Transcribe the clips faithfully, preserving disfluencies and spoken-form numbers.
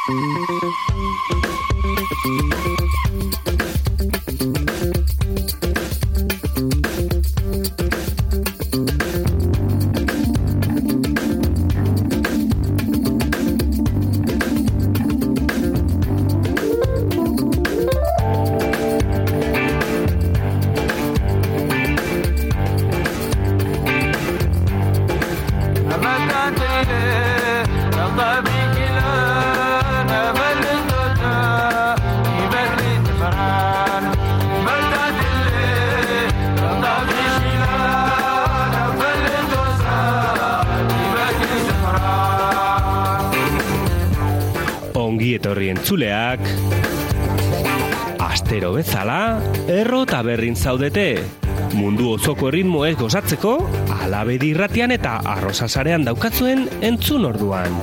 Etorri entzuleak, astero bezala, erro taberrin zaudete. Mundu osoko erritmoez gozatzeko, Alabedi irratian eta Arrosasarean daukatzuen entzun orduan.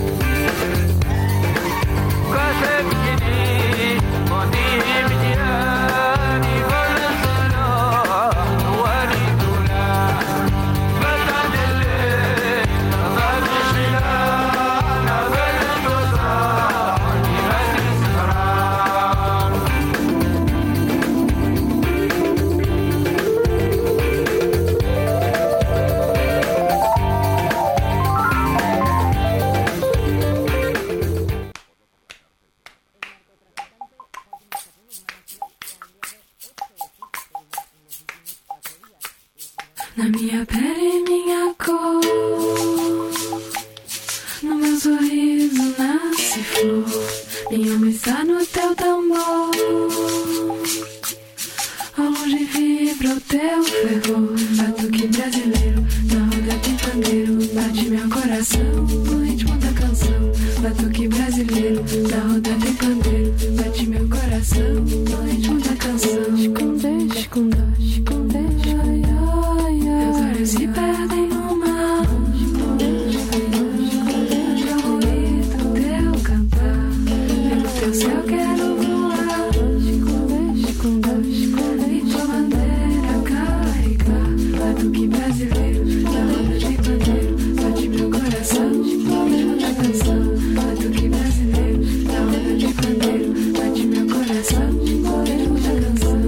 Na minha pele, minha cor, no meu sorriso nasce flor, minha alma está no teu tambor, ao longe vibra o teu fervor, batuque brasileiro, na roda tem pandeiro, bate meu coração, no ritmo da canção, batuque brasileiro, na roda tem pandeiro, bate meu coração, no ritmo da canção, esconder, esconder, esconder, ai, ai, ai, meus olhos se perdem no mar, ao ruído do teu cantar, pelo teu céu quero voar, e tua bandeira carregar, batuque brasileiro, na roda de pandeiro, bate meu coração, no ritmo da canção, batuque brasileiro, na roda de pandeiro, bate meu coração, no ritmo da canção.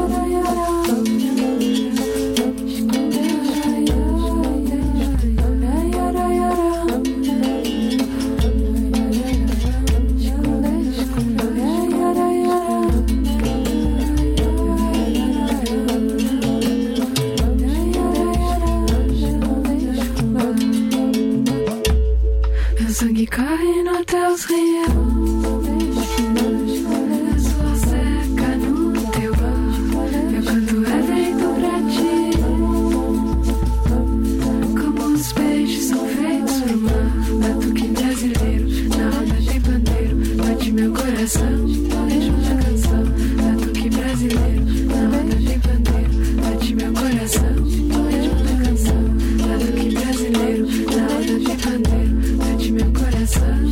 Meu sangue corre nos teus rios, a sua seca no teu ar, meu canto é feito pra ti, como os peixes são feitos pro mar, batuque brasileiro, na roda de pandeiro, bate meu coração, no ritmo da canção, batuque brasileiro, na roda de pandeiro, bate meu coração, no ritmo da canção, batuque brasileiro, na roda de pandeiro, bate meu coração.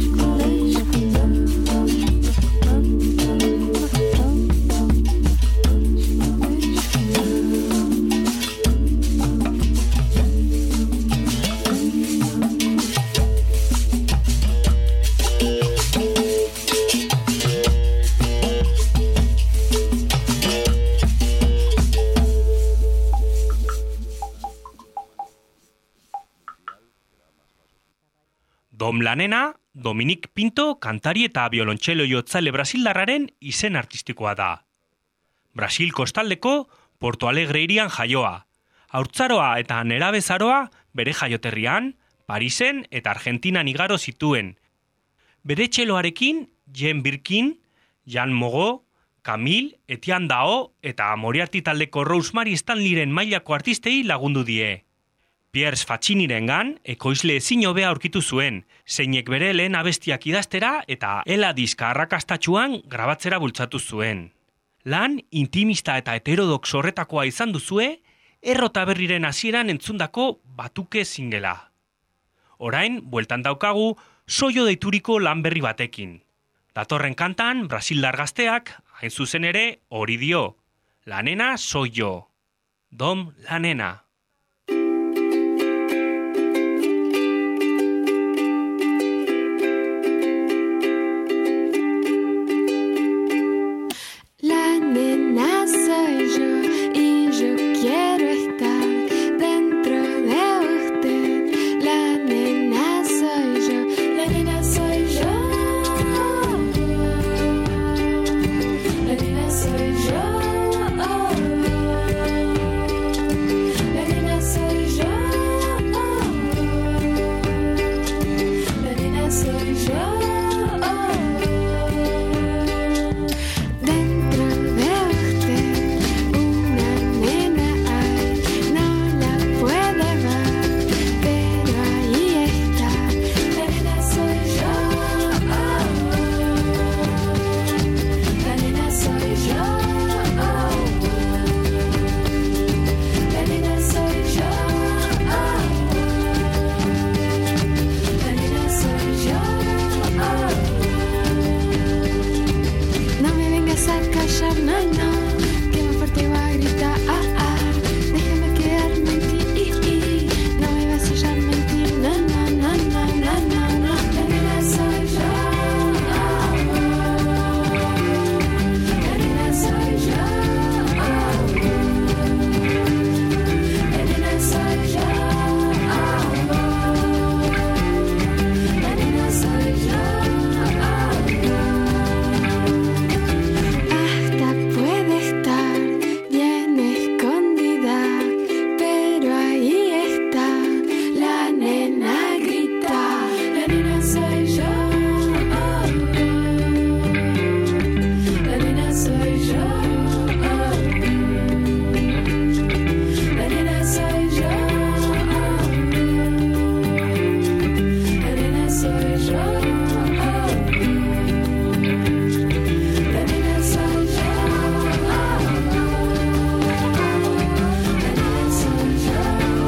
Dom Lanena, Dominik Pinto kantari eta biolontxelo jotzaile brasildarraren izen artistikoa da. Brasil kostaldeko Porto Alegre hirian jaioa, haurtzaroa eta nerabezaroa bere jaioterrian, Parisen eta Argentinan igaro zituen. Bere txeloarekin Jen Birkin, Jan Mogo, Camille, Etienne Dao eta Moriarty taldeko Rosemary Stanleyren mailako artistei lagundu die. Piers Faccinirengan ekoizle ezin hobea aurkitu zuen, zeinek bere lehen abestiak idaztera eta ela diska arrakastatsuan grabatzera bultzatu zuen. Lan intimista eta heterodox horretakoa izan duzue, Erro Taberriren hasieran entzundako Batuke singela. Orain, bueltan daukagu, Soio deituriko lan berri batekin. Datorren kantan, brasildar gazteak, hain zuzen ere, hori dio. Lanena Soio. Dom Lanena. soy yo. Dentro de usted una nena hay, no la puede ver, pero ahí está. La nena soy yo. La nena soy yo. La nena soy yo. La nena soy yo. No me vengas a callar, no, no, que más fuerte va a gritar, ah, ah. Déjame quedarme en ti, no me vas a hallar mentir, no, no, no, no, no, no, no. La nena soy yo. La nena soy yo. La nena soy yo. La nena soy yo. Hasta puede estar bien escondida, pero ahí está. La nena grita. La nena soy yo. La nena soy yo. La nena soy yo. La nena soy yo. La nena soy yo. La nena soy yo.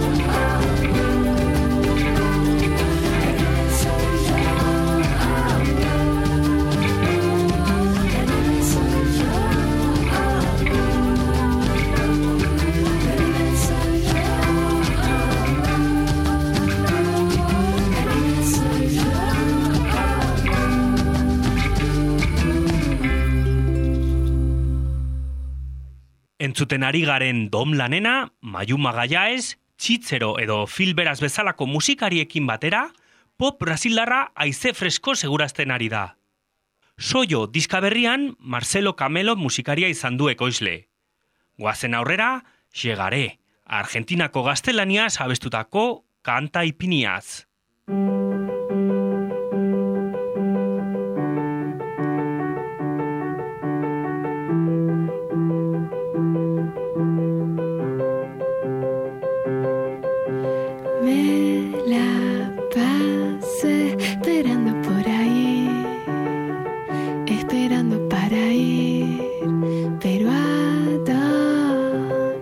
Entzuten ari garen Dom la nena, Mayu Magalhaes, Txitzero edo Phil Beraz bezalako musikariekin batera, pop brasildarra haize fresko segurazten ari da. Soio diska berrian Marcelo Camelo musikaria izan du ekoizle. Goazen aurrera, Llegaré, Argentinako gaztelaniaz abestutako kanta ipiniaz. Me la pasé esperando por ahí, esperando para ir, pero ¿a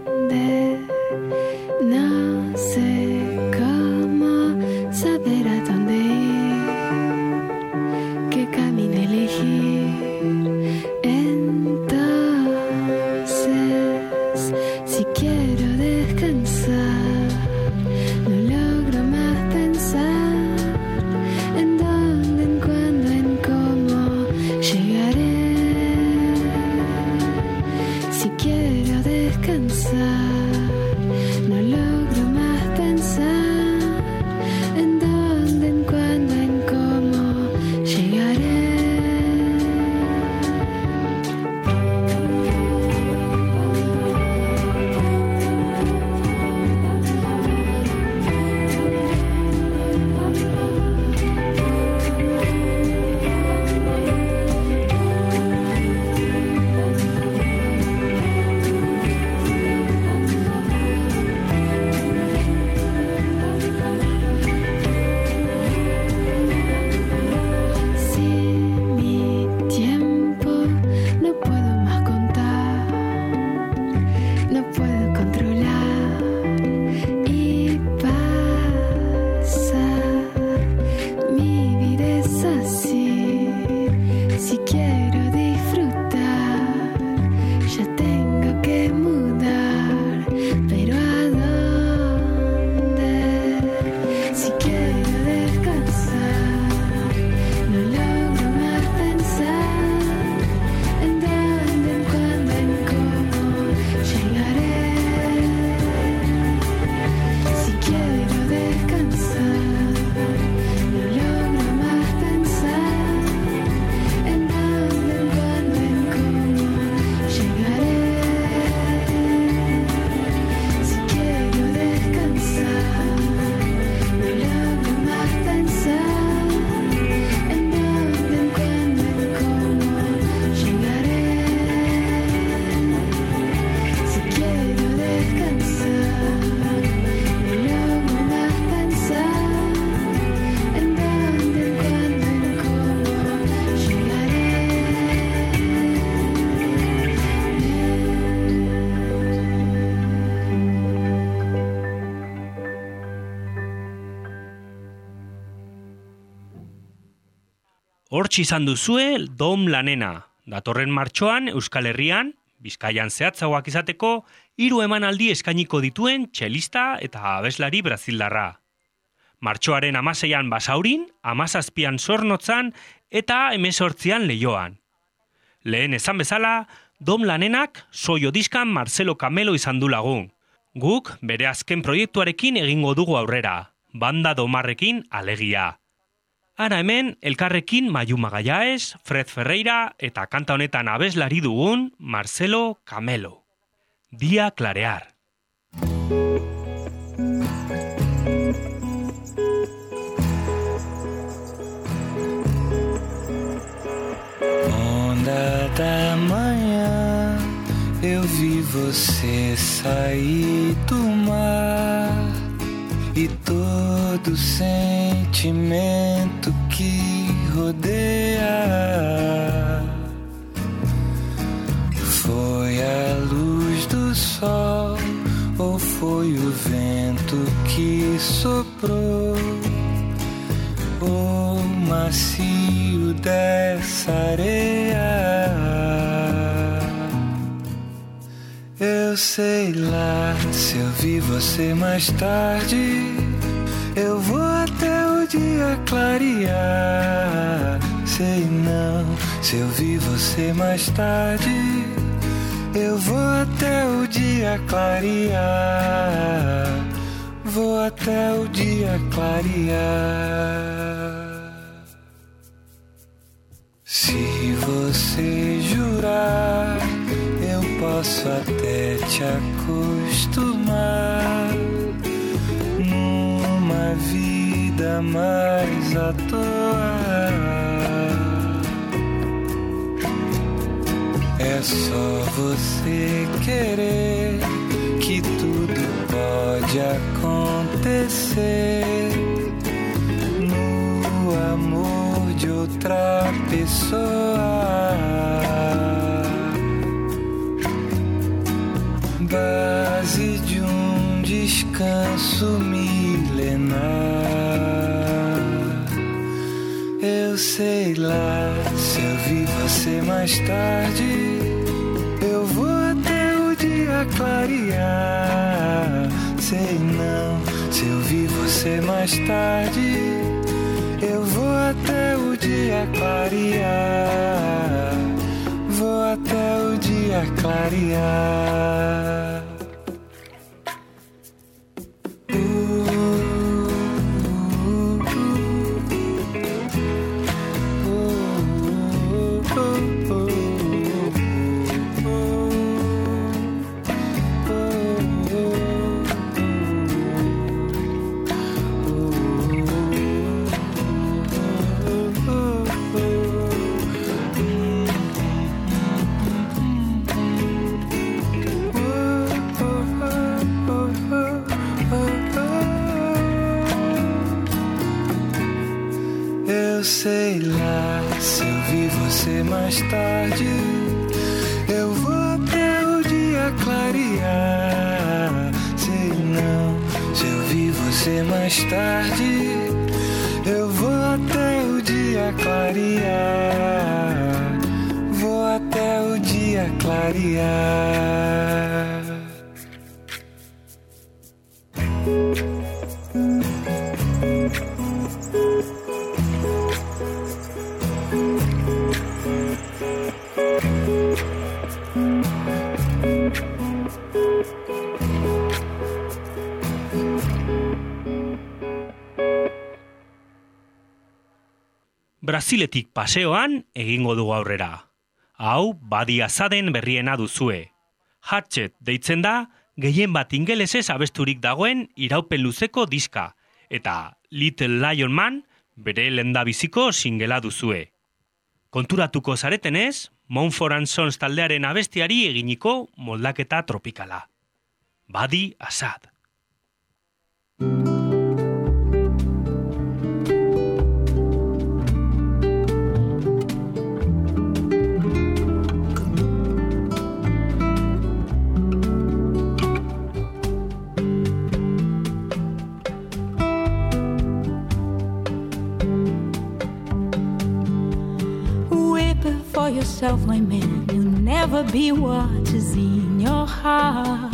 dónde? No sé cómo saber a dónde. Hortxe izan duzue Dom Lanena, datorren martxoan Euskal Herrian, Bizkaian zehatzagoak izateko, hiru emanaldi eskainiko dituen txelista eta abeslari brazildarra. Martxoaren amaseian Basaurin, amazazpian Zornotzan eta hemezortzian Leioan. Lehen esan bezala, Dom Lanenak soio diskan Marcelo Camelo izan du lagun. Guk bere azken proiektuarekin egingo dugu aurrera, banda domarrekin alegia. Ara hemen, elkarrekin Mayu Magallanes, Fred Ferreira eta kanta honetan abeslari dugun Marcelo Camelo. Día clarear. Onda da manhã, eu vi você sair do mar. E todo sentimento que rodeia foi a luz do sol ou foi o vento que soprou o macio dessa areia. Eu sei lá, se eu vi você mais tarde, eu vou até o dia clarear. Sei não, se eu vi você mais tarde, eu vou até o dia clarear. Vou até o dia clarear. Se você jurar, eu posso até te acostumar numa vida mais à toa. É só você querer que tudo pode acontecer no amor de outra pessoa. Base de um descanso milenar. Eu sei lá, se eu vi você mais tarde, eu vou até o dia clarear. Sei não, se eu vi você mais tarde, eu vou até o dia clarear. Vou até o dia clarear. Eu sei lá, se eu vi você mais tarde, eu vou até o dia clarear. Sei não, se eu vi você mais tarde, eu vou até o dia clarear. Vou até o dia clarear. Brasiletik paseoan egingo dugu aurrera. Hau, Badi Azaden berriena duzue. Hatchet deitzen da, gehien bat ingelesez abesturik dagoen iraupen luzeko diska, eta Little Lion Man bere lehendabiziko singela duzue. Konturatuko zaretenez, Mumford and Sons taldearen abestiari eginiko moldaketa tropikala. Badi Azad. for yourself, my man. You'll never be what is in your heart.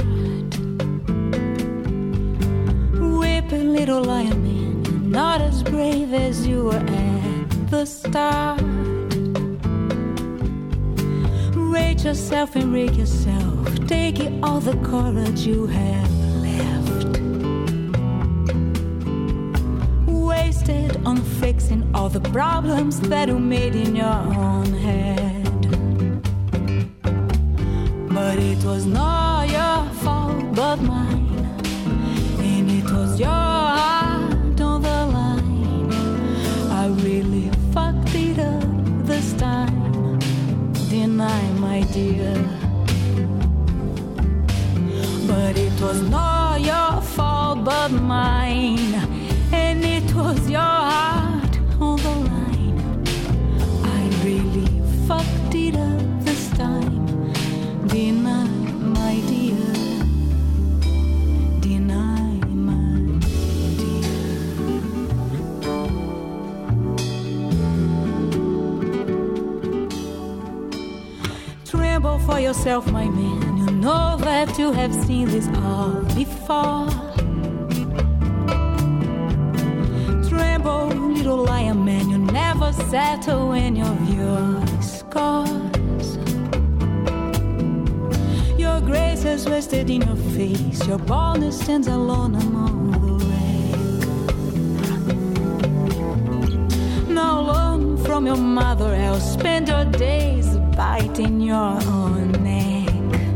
Whip a little lion man, you're not as brave as you were at the start. Rate yourself and rake yourself. Take it all the courage you have left. Wasted on fixing all the problems that you made in your own head. But it was not your fault but mine, and it was your heart on the line. I really fucked it up this time, deny my dear. But it was not your fault but mine, and it was your heart on the line. I really fucked it up this time, deny my dear, deny my dear. Tremble for yourself, my man. You know that you have seen this all before. Tremble, little lion man. You never settle when your view scores. Your grace has rested in your face. Your boldness stands alone among the wreck. Now learn from your mother, else spend your days biting your own neck.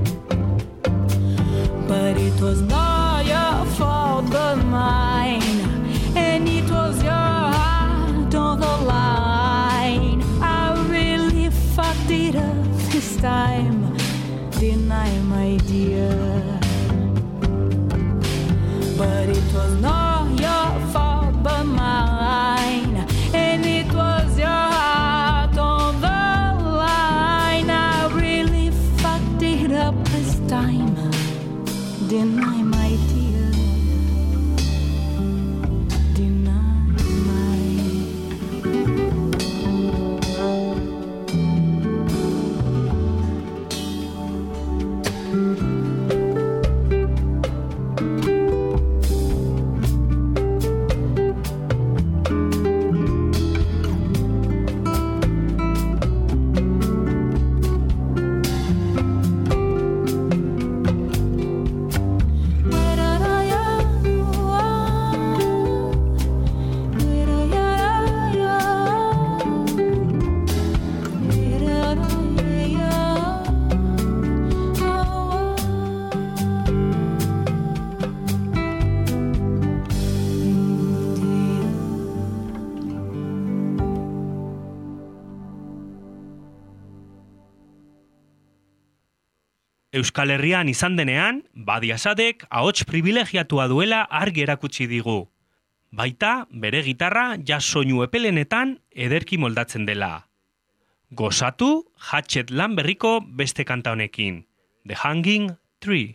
But it was not your fault but mine, and it was your heart on the line. I really fucked it up this time, deny my dear. But it was not your fault but mine, and it was your heart on the line. I really fucked it up this time, deny my dear, deny my Euskal Herrian izan denean, Badi Asadek ahots privilegiatua duela argi erakutsi digu. Baita, bere gitarra jazz soinu epelenetan ederki moldatzen dela. Gozatu, Hatchet lan berriko beste kanta honekin, The Hanging Tree.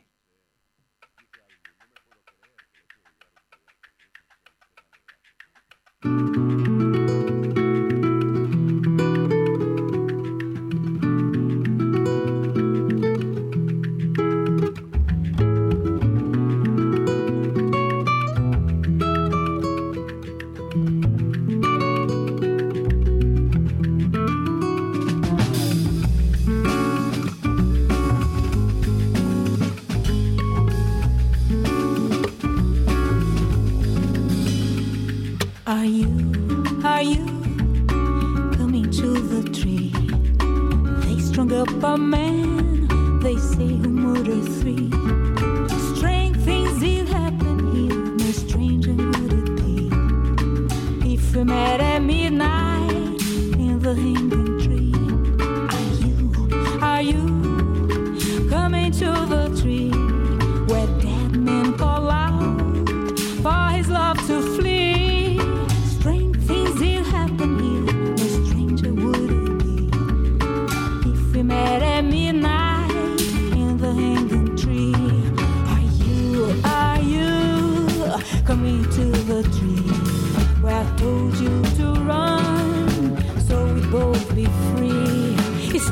Are you, are you coming to the tree? They strung up a man, they say who murdered three. Strange things did happen here, no stranger would it be if we met at midnight in the hanging tree. Are you, are you coming to the tree where dead men call out for his love to flee? Met at midnight in the hanging tree. Are you, are you coming to the tree where I told you to run so we'd both be free? It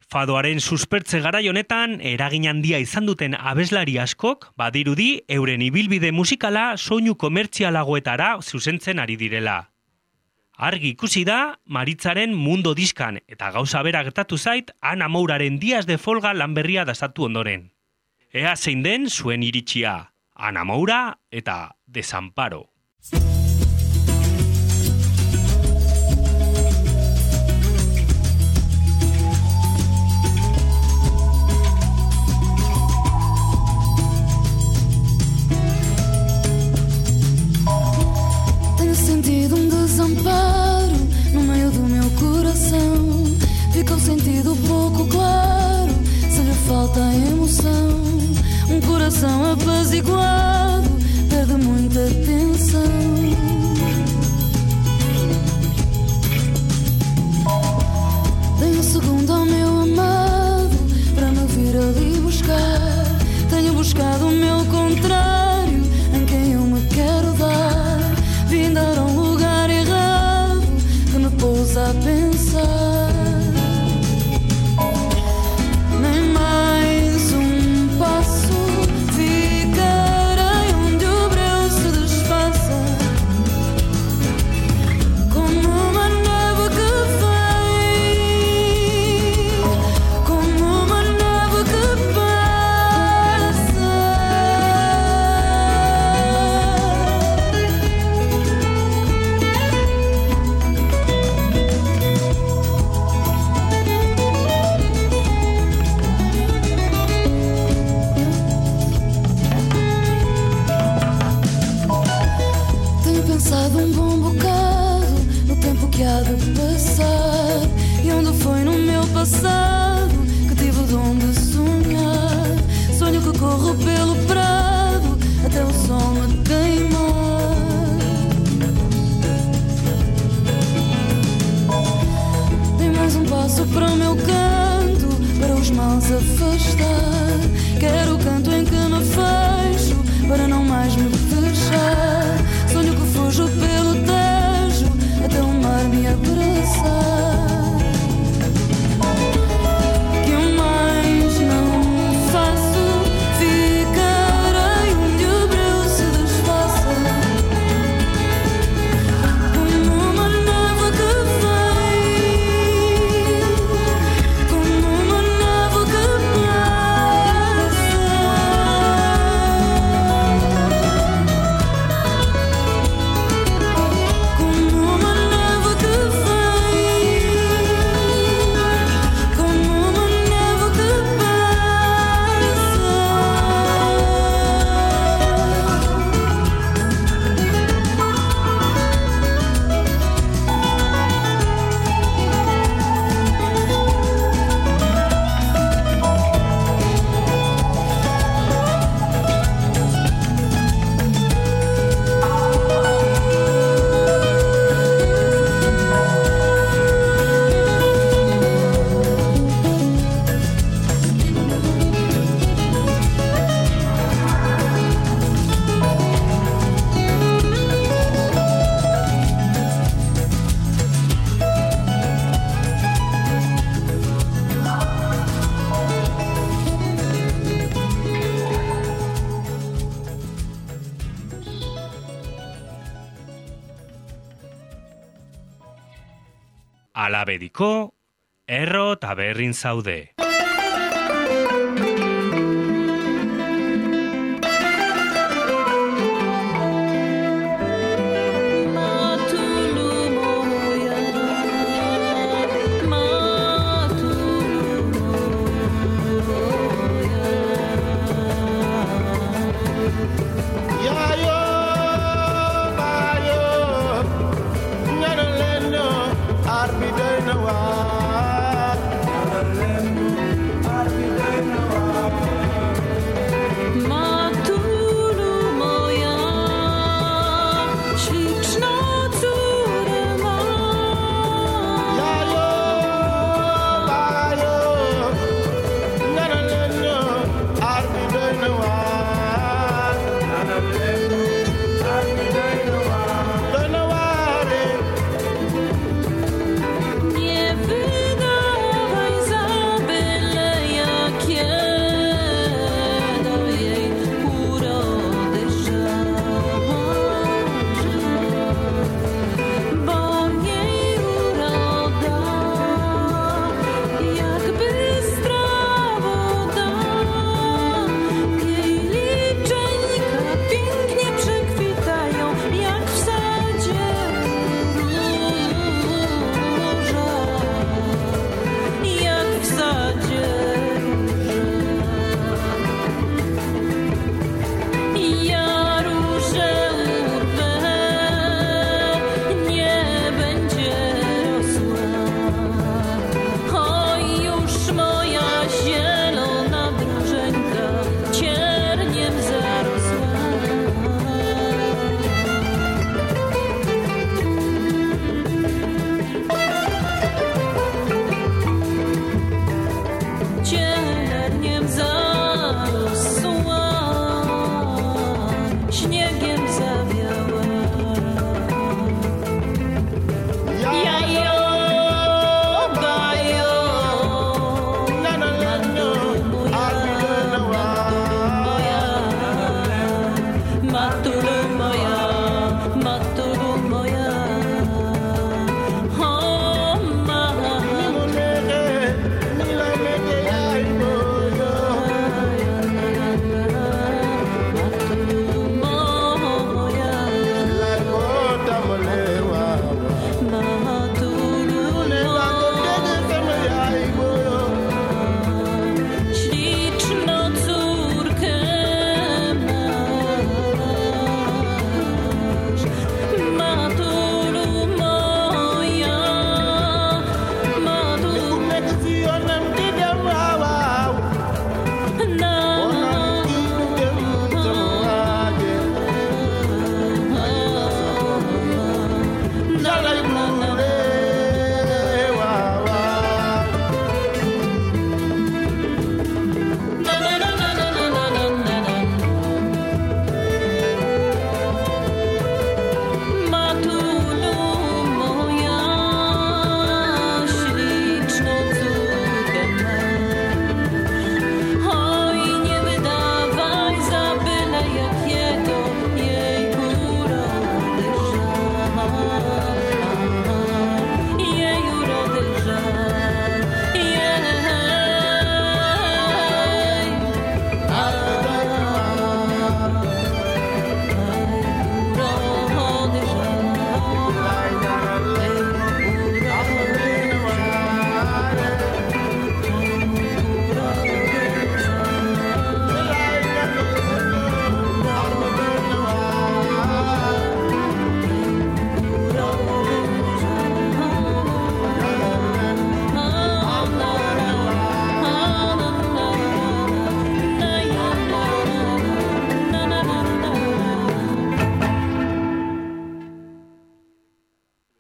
Fadoaren suspertze garai honetan eragin handia izan duten abeslari askok badirudi euren ibilbide musikala soinu komertzialagoetara zuzentzen ari direla. Argi ikusi da Maritzaren Mundo diskan eta gauza bera gertatu zait Ana Mouraren Días de Folga lan berria dasatu ondoren. Ea zein den zuen iritsia, Ana Moura eta Desamparo. Tenho sentido um desamparo no meio do meu coração. Fica o sentido pouco claro, se lhe falta emoção. Um coração apaziguado perde muita tensão. Tenho um segundo ao meu amado para me vir ali buscar. Tenho buscado o meu contrário em quem eu me quero dar. Vim dar a um lugar errado que me pôs a pensar. Nem mais um passo, ficarei onde o breu se desfaça. Como uma neve que vem, como uma neve que passa. Tenho pensado um bom bocado no tempo que há de passar e onde foi no meu passado que tive o dom de sonhar. Sonho que corro pelo prado até o sol me queimar. Dei mais um passo para o meu canto, para os males afastar. Quero o canto em que me fecho para não mais me fechar. Sonho que fujo pelo Tejo até o mar me abraçar. Que eu mais não faço, ficarei onde o breu se desfaça. Como uma neve que vem, como uma neve que passa. Como uma neve que vem, como uma neve que Alabediko, erro taberrin zaude. Arbidena wa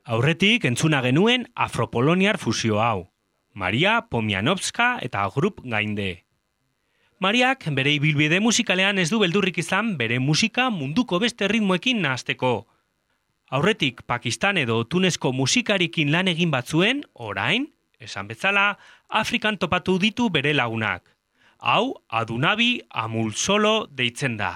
Aurretik entzuna genuen afropoloniar fusio hau, Maria Pomianowska eta Grup Gainde. Mariak bere ibilbide musikalean ez du beldurrik izan bere musika munduko beste ritmoekin nahasteko. Aurretik Pakistan edo Tunesko musikarikin lan egin batzuen, orain, esan bezala, Afrikan topatu ditu bere lagunak. Hau, Adunabi Amul Solo deitzen da.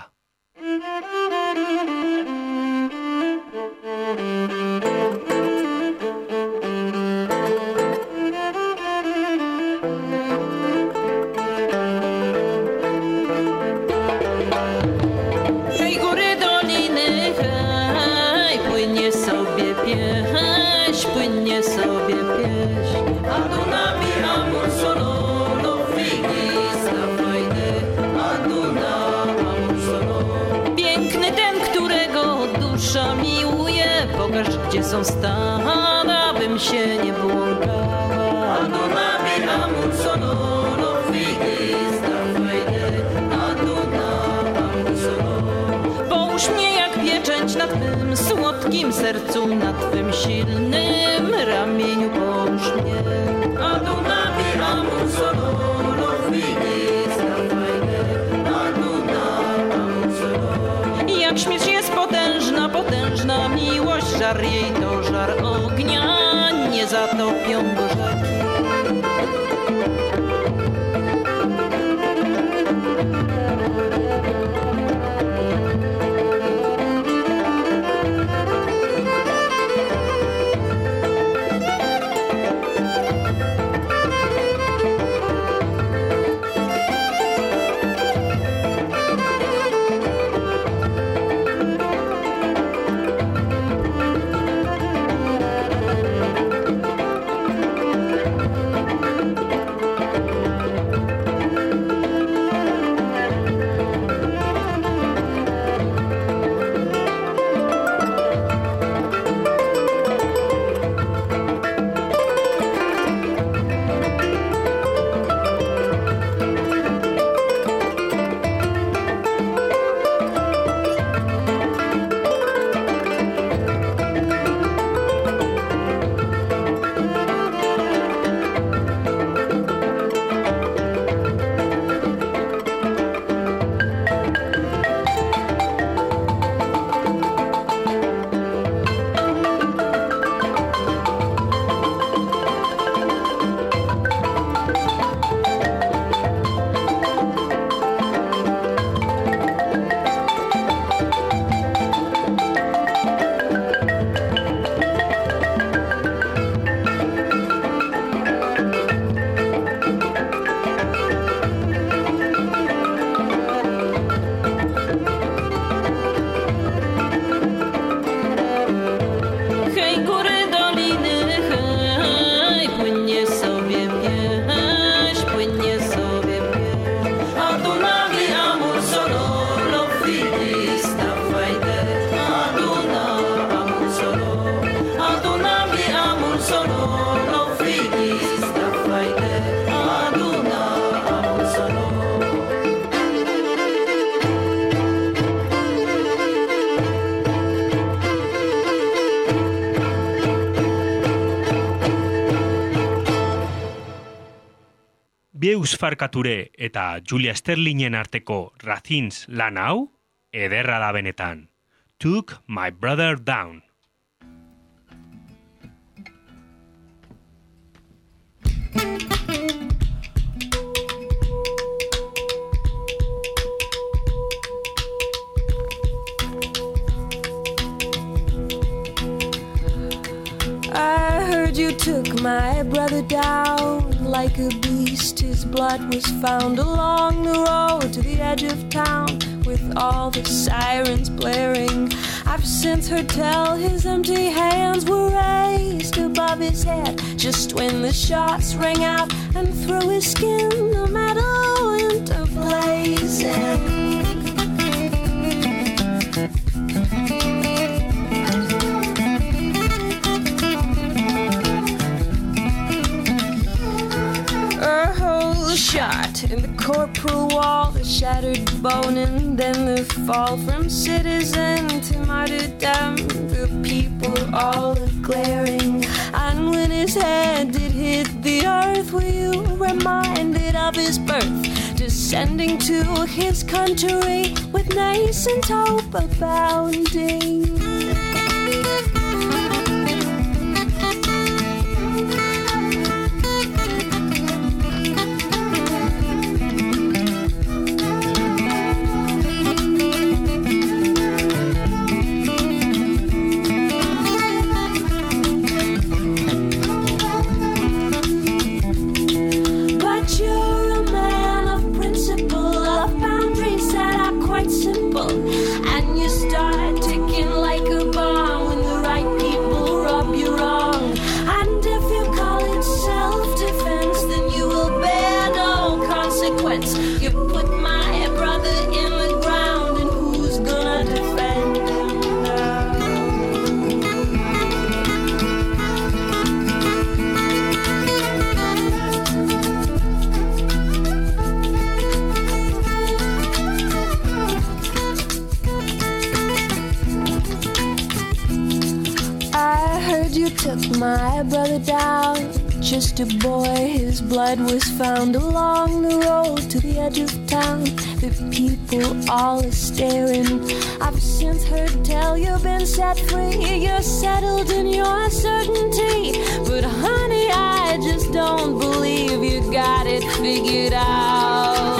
Gdzie są stada, bym się nie błąkała. Adunabi amur sonoro, figi stafajde. Adunabi amur sonoro. Połóż mnie jak pieczęć na twym słodkim sercu, na twym silnym ramieniu połóż mnie. Adunabi amur sonoro, figi stafajde. Adunabi amur sonoro. Jak śmierć jest potężna, potężna miłość, żar jej to żar ognia, nie zatopią go rzeki. Bieus Farkature eta Julia Sterlingen arteko Racines lan hau, ederra da benetan. Took My Brother Down. I heard you took my brother down like a beast. His blood was found along the road to the edge of town with all the sirens blaring. I've since heard tell his empty hands were raised above his head just when the shots rang out and through his skin the metal went a-blazing. Shot in the corporal wall, the shattered bone, and then the fall from citizen to martyrdom. The people all are glaring were you reminded of his birth, descending to his country with nascent hope abounding? My brother down, just a boy, his blood was found along the road to the edge of town. The people all are staring. I've since heard tell you've been set free. You're settled in your certainty. But honey, I just don't believe you got it figured out.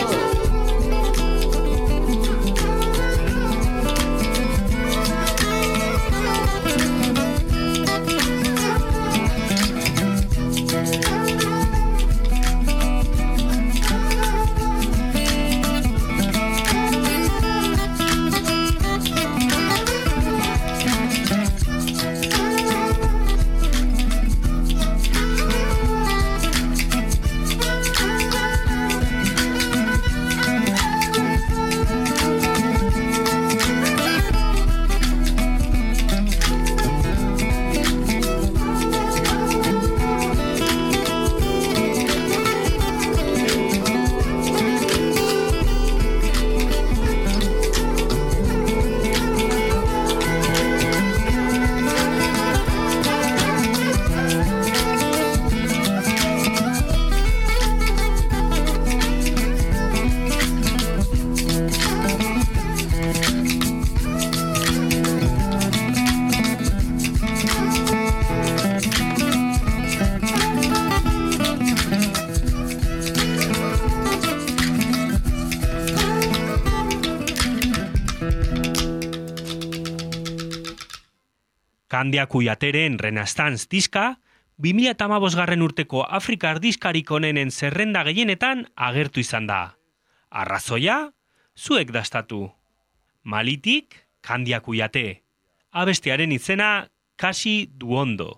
Candia Cuyateren Renaissance diska, bi mila hamabosgarren urteko Afrikar diskarik onenen zerrenda gehienetan agertu izan da. Arrazoia, zuek dastatu. Malitik, Candia Cuyate. Abestiaren izena, Kasi Duondo.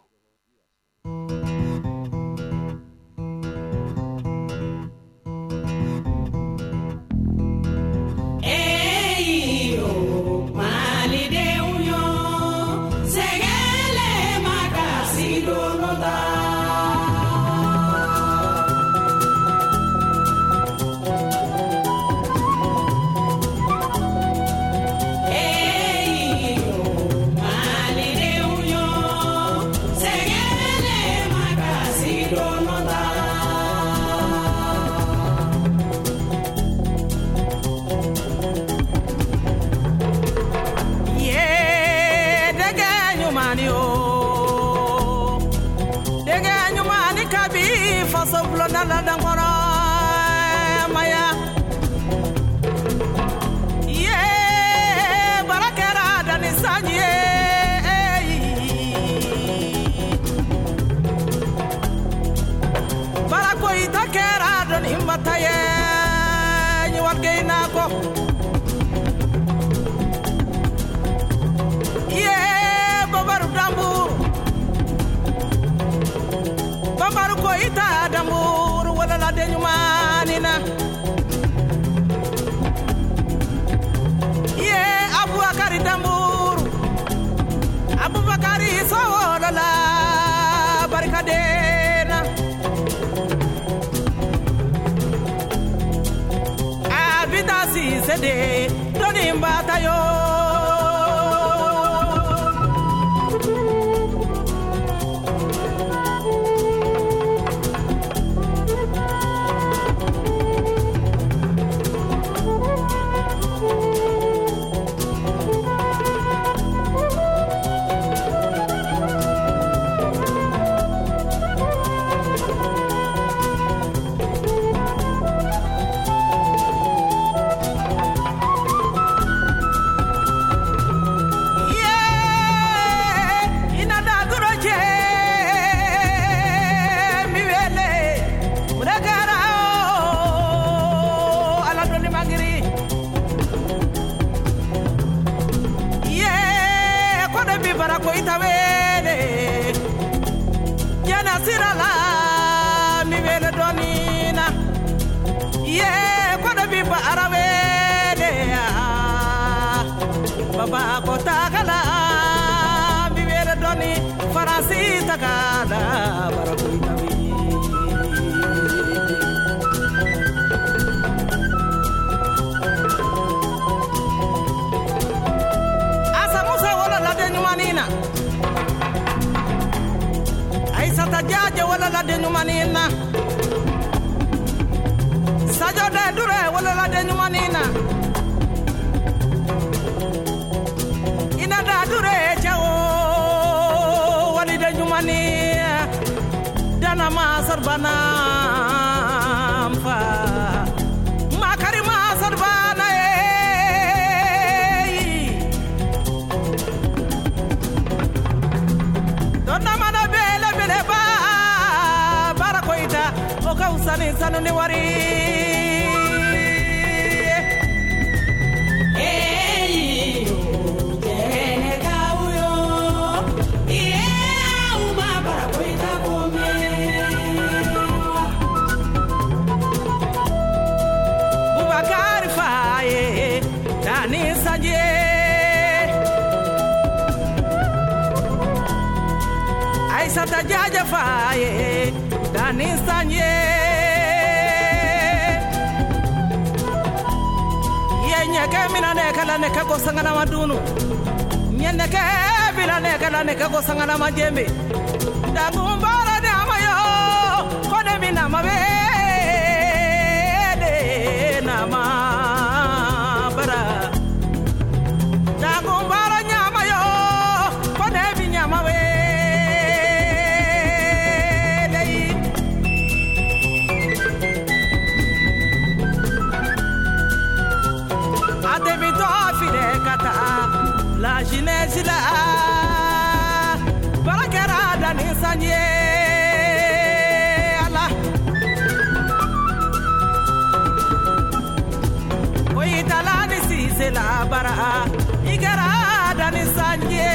Sede, Donim Batayo. takala vivere doni farasi takala barakuita vi asa musa wala la de nyumanina ay sata jaje wala la de nyumanina sajo de dure wala la de nyumanina ina da dure chao wali de nyumani dana ma sarbana fa makari ma sarbana e donna mana bele bele ba barakoita o kausani sanu ni wari sata jaja faye dani sanye yenye ke mina ne kala ne kako sangana madunu nyende ke bila ne kala ne kako sangana majembe dagumbara de amayo kone mina mabe de nama bara dagumbara nyama yo kone binyama we la jeunesse la barakera dani sanye ala oy talani si se la bara igara dani sanye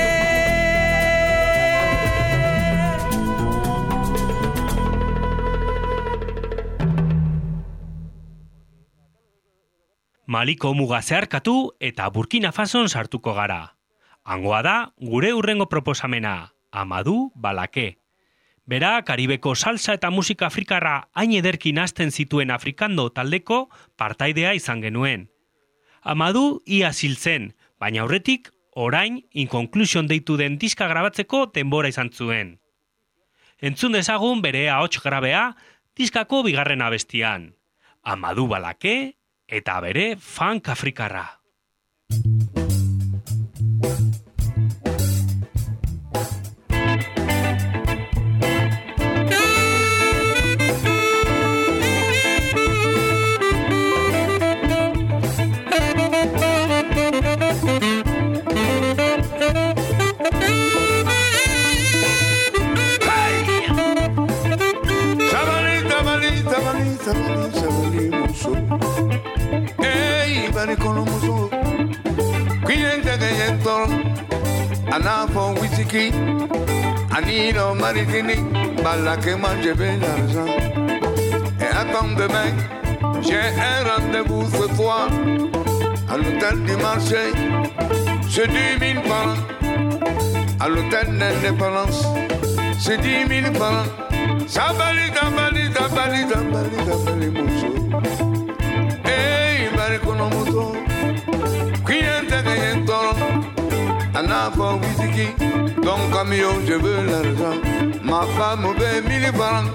Maliko muga zeharkatu eta Burkina Fason sartuko gara. Hangoa da gure hurrengo proposamena, Amadou Balake. Bera, Karibeko salsa eta musika afrikarra hain ederkin hasten zituen afrikando taldeko partaidea izan genuen. Amadou ia ziltzen, baina aurretik orain Inconclusion deitu den diska grabatzeko denbora izan zuen. Entzun dezagun bere ahots grabea diskako bigarren abestian. Amadou Balake eta bere funk afrikarra. Anafo whisky, Anino Maritini, Balake mange bien l'argent. Et attends demain, j'ai un rendez-vous ce soir à l'hôtel du marché. C'est dix mille francs à l'hôtel d'indépendance. C'est dix mille francs. Ça valide, ça valide, ça valide, ça valide, ça valide, mon chou. Hey, Barikonomoto, qui est un toro? Anafo whisky, donc camion, je veux l'argent. Ma femme veut mille francs.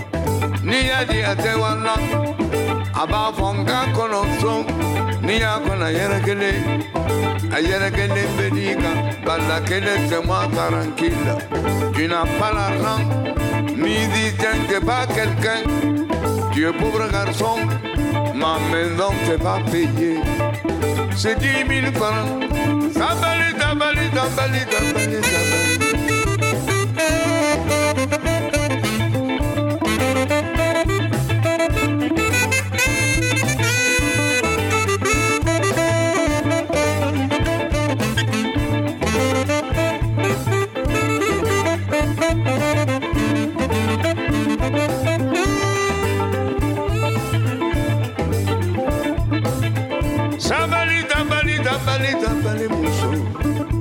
Ni a dit à Tewana, Aba Fonga Konoso, Ni a Kona Yerakele, Ayerakele Bedika, Balakele, c'est moi tranquille. Tu n'as pas l'argent, ni dis que pas quelqu'un. Tu es pauvre garçon, ma maison t'est pas payée. C'est dix mille francs. Ça valide, ça valide, ça valide, ça valide, ça valide. Ça valide, ça valide, ça valide, ça valide, mon chou.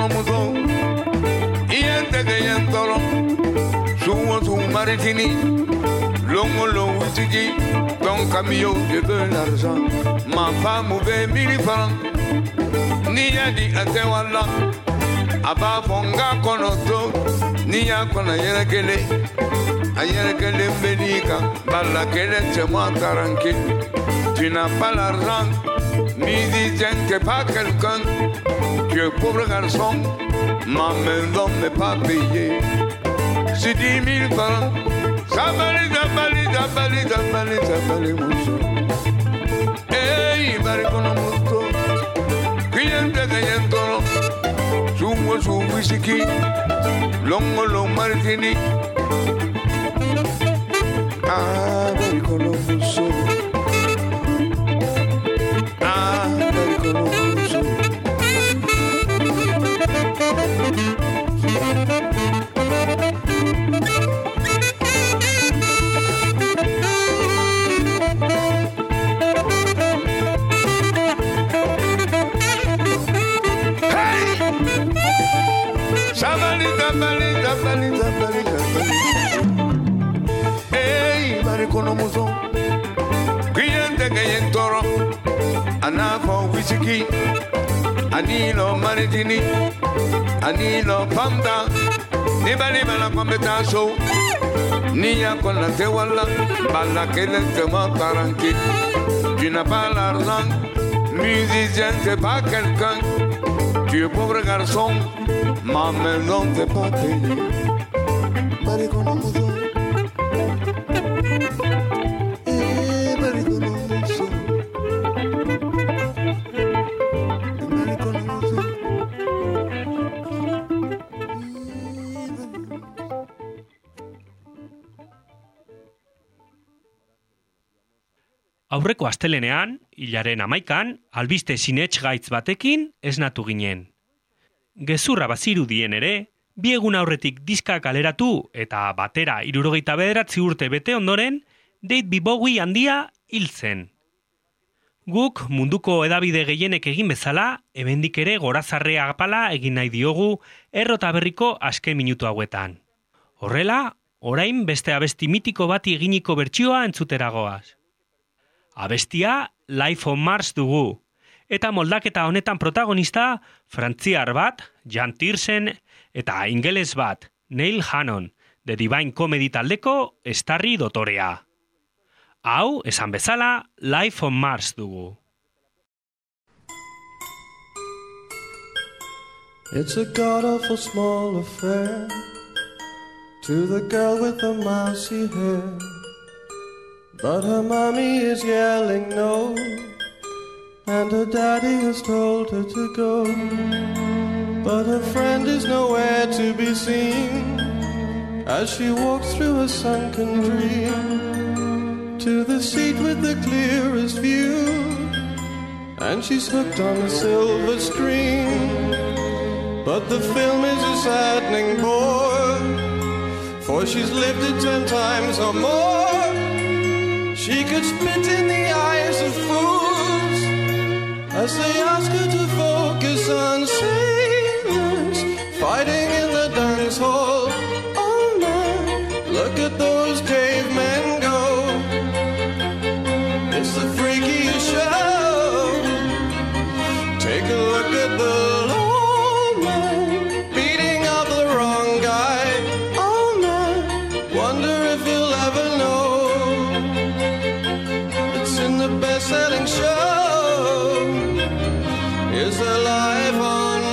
barikonomuso Iente que yentolo Sumo su maritini Longo lo witigi Don camio de de l'argent Ma femme ve mille francs Niya di atewala Aba fonga konoto Niya kona yere kele Ayere kele mbedika Bala kele temo tranquille Tu n'as pas l'argent Ni dis que pas quelqu'un Tu es pauvre garçon Ma maison n'est pas payée C'est dix mille francs Zabali, zabali, zabali, zabali, zabali, muso Hey, barikono muso Kiyente kayentolo Sumo su whisky Longo lo martini Ah, barikono muso Ah, barikono muso Hey, barikonomuso Kiyente kayentoro Anafo whisky Anilo maritini Anilo pamda Niba niba la compétenzo Niya con la tewala Bala que le tema tranquille Tu n'as pas l'argent Musicien c'est pas quelqu'un Tu es pauvre garçon Ma maison n'est pas payée Barikonomuso Eh, barikonomuso Barikonomuso Aurreko astelenean, hilaren amaikan, albiste sinets gaitz batekin esnatu ginen. Gezurra bazirudien ere, bi egun aurretik diska kaleratu eta batera hirurogeita bederatzi urte bete ondoren, David Bowie handia hil zen. Guk munduko hedabide gehienek egin bezala, hemendik ere gorazarrea apala egin nahi diogu errota berriko azken minutu hauetan. Horrela, orain beste abesti mitiko bati eginiko bertsioa entzuteragoaz. Abestia Life on Mars dugu, eta moldaketa honetan protagonista frantziar bat, Jan Tiersen, eta ingeles bat, Neil Hannon, The Divine Comedy taldeko Starry dotorea. Hau, esan bezala, Life on Mars dugu. It's a god-awful small affair to the girl with the mousy hair, but her mommy is yelling no, and her daddy has told her to go. But her friend is nowhere to be seen as she walks through a sunken dream to the seat with the clearest view, and she's hooked on a silver screen. But the film is a saddening bore, for she's lived it ten times or more. She could spit in the eyes of fools as they ask her to focus on sailors fighting in the dance hall. Oh man, look at those cavemen go. It's the freakiest show. Take a look at the lone man beating up the wrong guy. Oh man, wonder if he'll ever know. It's in the best-selling show. Is there life on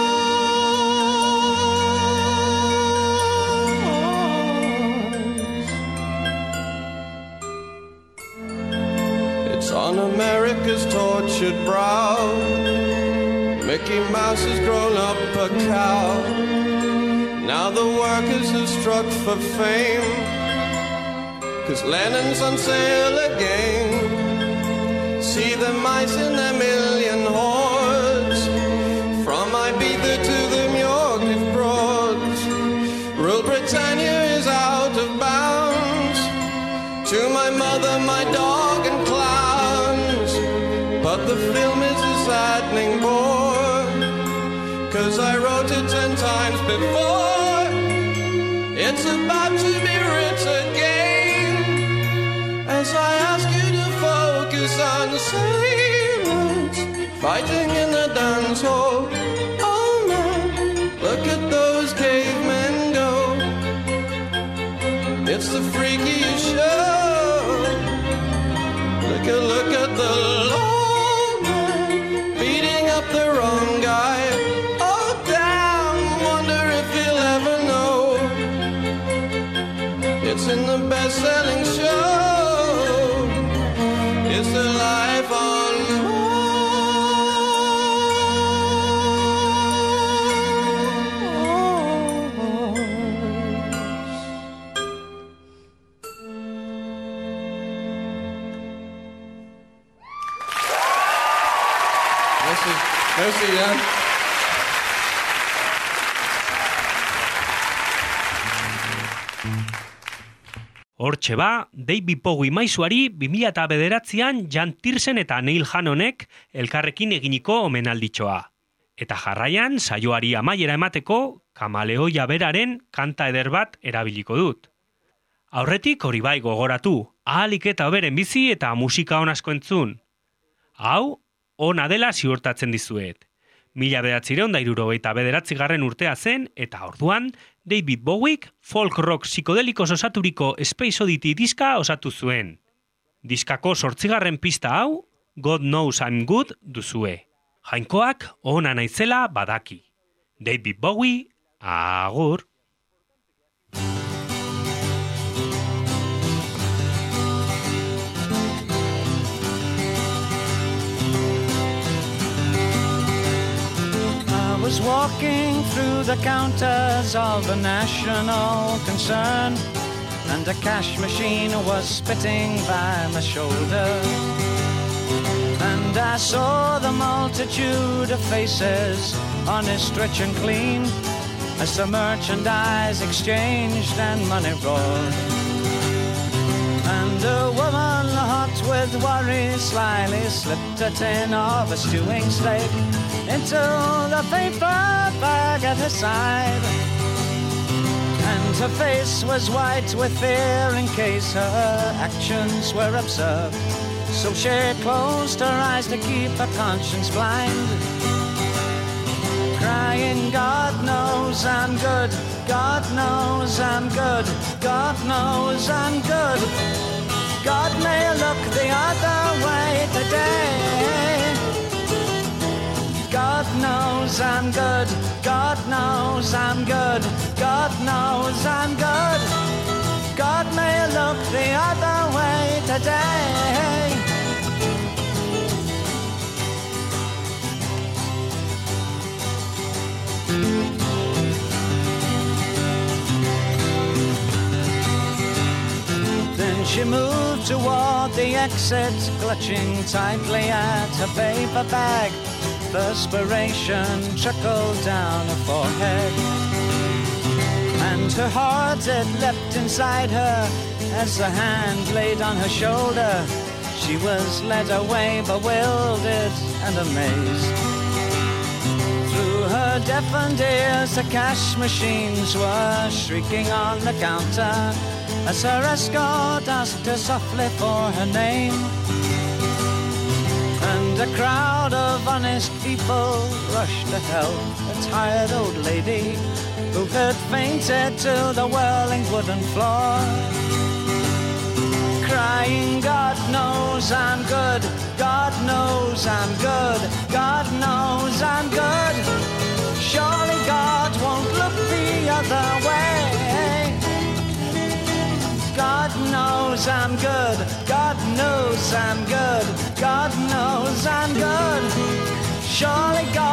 Mars? It's on America's tortured brow. Mickey Mouse has grown up a cow. Now the workers have struck for fame, 'cause Lennon's on sale again. See the mice in their million hordes, from Ibiza to the Muir Broads. Rule Britannia is out of bounds, to my mother, my dog and clowns. But the film is a saddening bore, 'cause 'cause I wrote it ten times before. It's about to be written again, as I ask you to focus on the sailors fighting in the dance hall. Oh man, look at those cavemen go. It's the freakiest show. Look at, look at the long man beating up the wrong guy. Oh damn, wonder if he'll ever know. It's in the best-selling show. It's the life on Merci, Jan. Hortxe ba, David Bowie maizuari bi mila bederatzian Jan Tiersen eta Neil Hannonek elkarrekin eginiko omenalditxoa. Eta jarraian, saioari amaiera emateko, Kamaleoia beraren kanta eder bat erabiliko dut. Aurretik hori bai gogoratu, ahalik eta hoberen bizi eta musika on asko entzun. Hau, ona dela ziurtatzen dizuet. Mila bederatzireun da hirurogeita bederatzigarren urtea zen, eta orduan, David Bowiek folk rock psikodelikos osaturiko Space Oddity diska osatu zuen. Diskako zortzigarren pista hau, God Knows I'm Good duzue. Jainkoak ona naizela badaki. David Bowie, agur. I was walking through the counters of a national concern, and a cash machine was spitting by my shoulder. And I saw the multitude of faces, honest, rich and clean, as the merchandise exchanged and money roared. And a woman hot with worry slyly slipped a tin of a stewing steak into the paper bag at her side. And her face was white with fear in case her actions were observed. So she closed her eyes to keep her conscience blind, crying, God knows I'm good, God knows I'm good, God knows I'm good. God may look the other way today. God knows I'm good, God knows I'm good, God knows I'm good. God may look the other way today. Then she moved toward the exit, clutching tightly at her paper bag. Perspiration trickled down her forehead, and her heart had leapt inside her as a hand laid on her shoulder. She was led away, bewildered and amazed. Through her deafened ears, the cash machines were shrieking on the counter as her escort asked her softly for her name. And a crowd of honest people rushed to help a tired old lady who had fainted to the whirling wooden floor, crying, God knows I'm good, God knows I'm good, God knows I'm good. Surely God won't look the other way. God knows I'm good, God knows I'm good, God knows I'm good. Surely God